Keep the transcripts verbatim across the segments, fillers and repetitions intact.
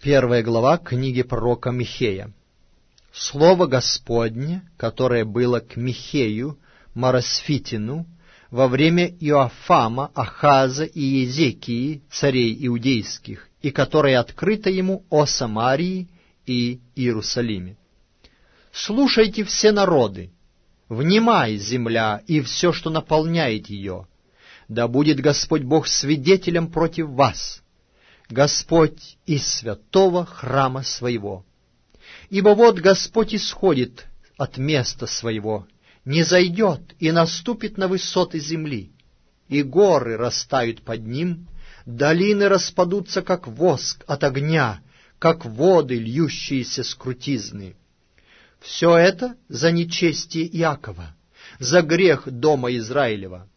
Первая глава книги пророка Михея. Слово Господне, которое было к Михею, Марасфитину, во время Иоафама, Ахаза и Езекии, царей иудейских, и которое открыто ему о Самарии и Иерусалиме. «Слушайте все народы, внимай, земля, и все, что наполняет ее. Да будет Господь Бог свидетелем против вас, Господь из святого храма своего. Ибо вот Господь исходит от места своего, не зайдет и наступит на высоты земли, и горы растают под ним, долины распадутся, как воск от огня, как воды, льющиеся с крутизны. Все это за нечестие Иакова, за грех дома Израилева.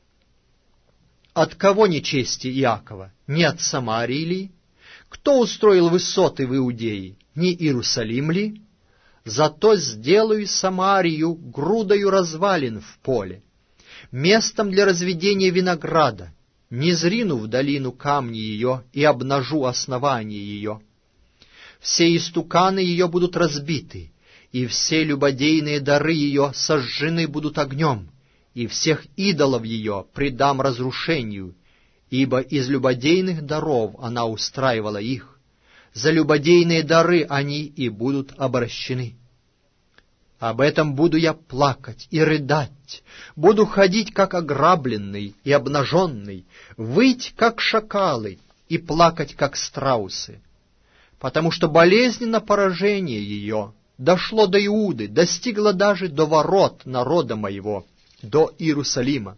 От кого нечестие Иакова? Не от Самарии ли? Кто устроил высоты в Иудее? Не Иерусалим ли? Зато сделаю Самарию грудою развалин в поле, местом для разведения винограда, не зрину в долину камни ее и обнажу основание ее. Все истуканы ее будут разбиты, и все любодейные дары ее сожжены будут огнем, и всех идолов ее предам разрушению, ибо из любодейных даров она устраивала их. За любодейные дары они и будут обращены. Об этом буду я плакать и рыдать, буду ходить, как ограбленный и обнаженный, выть, как шакалы, и плакать, как страусы. Потому что болезненно поражение ее дошло до Иуды, достигло даже до ворот народа моего, до Иерусалима.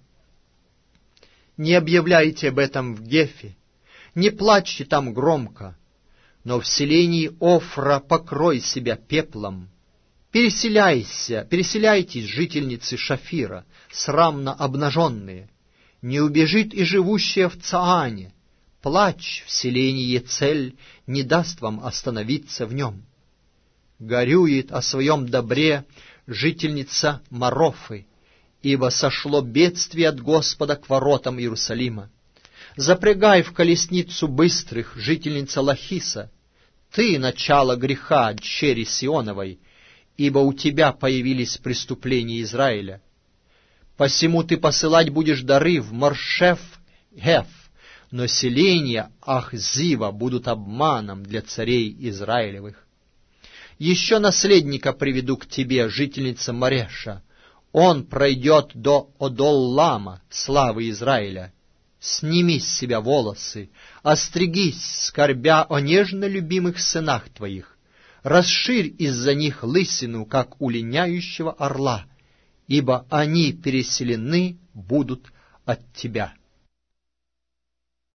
Не объявляйте об этом в Гефе, не плачьте там громко, но в селении Офра покрой себя пеплом. Переселяйся, переселяйтесь, жительницы Шафира, срамно обнаженные. Не убежит и живущая в Цаане. Плач в селении Ецель не даст вам остановиться в нем. Горюет о своем добре жительница Марофы, ибо сошло бедствие от Господа к воротам Иерусалима. Запрягай в колесницу быстрых, жительница Лахиса. Ты — начало греха, дщери Сионовой, ибо у тебя появились преступления Израиля. Посему ты посылать будешь дары в Моршеф-Хеф, но селения Ахзива будут обманом для царей Израилевых. Еще наследника приведу к тебе, жительница Мареша. Он пройдет до Одоллама, славы Израиля. Сними с себя волосы, остригись, скорбя о нежно любимых сынах твоих. Расширь из-за них лысину, как у линяющего орла, ибо они переселены будут от тебя.